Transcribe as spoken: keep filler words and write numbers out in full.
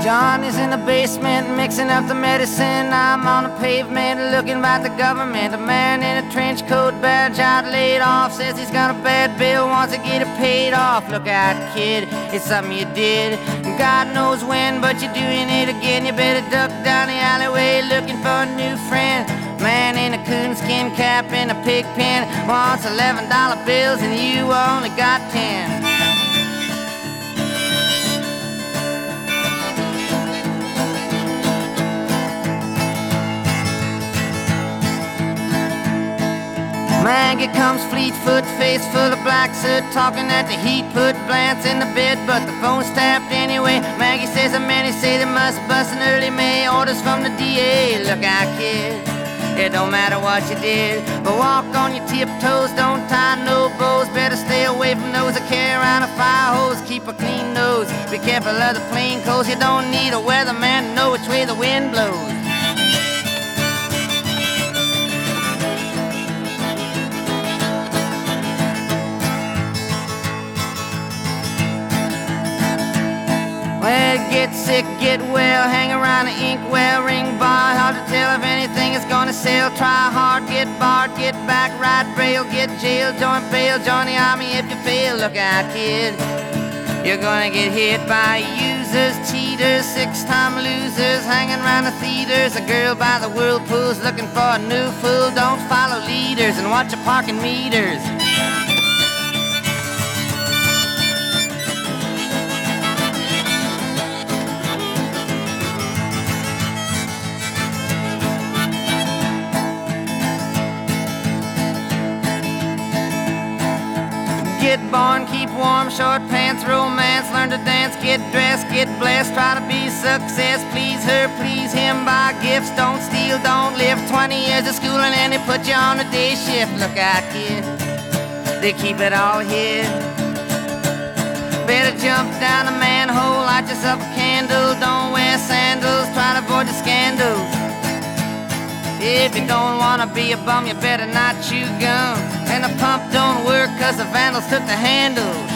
Johnny's in the basement mixing up the medicine. I'm on the pavement looking at the government. A man in a trench coat, badge out, laid off, says he's got a bad bill, wants to get it paid off. Look out, kid, it's something you did, God knows when, but you're doing it again. You better duck down the alleyway looking for a new friend. Man in a coonskin cap in a pig pen wants eleven dollar bills and you only got ten. Maggie comes fleet-foot, face full of black soot, talking at the heat, put Blance in the bed, but the phone's tapped anyway. Maggie says the many say they must bust in early May. Orders from the D A, look out, kid, it don't matter what you did, but walk on your tiptoes, don't tie no bows. Better stay away from those that carry around a fire hose. Keep a clean nose, be careful of the plain clothes. You don't need a weatherman to know which way the wind blows. Well, get sick, get well, hang around the inkwell, ring bar, hard to tell if anything is gonna sell. Try hard, get barred, get back, ride rail, get jailed, join bail, join the army if you fail. Look out, kid, you're gonna get hit by users, cheaters, six-time losers, hanging around the theaters. A girl by the whirlpools looking for a new fool. Don't follow leaders and watch your parking meters. Get born, keep warm, short pants, romance, learn to dance, get dressed, get blessed, try to be success, please her, please him, buy gifts, don't steal, don't live. Twenty years of schooling and they put you on a day shift. Look out, kid, they keep it all hid. Better jump down the manhole, light yourself a candle, don't wear sandals, try to avoid the scandals. If you don't wanna be a bum, you better not chew gum. And the pump don't work cause the vandals took the handles.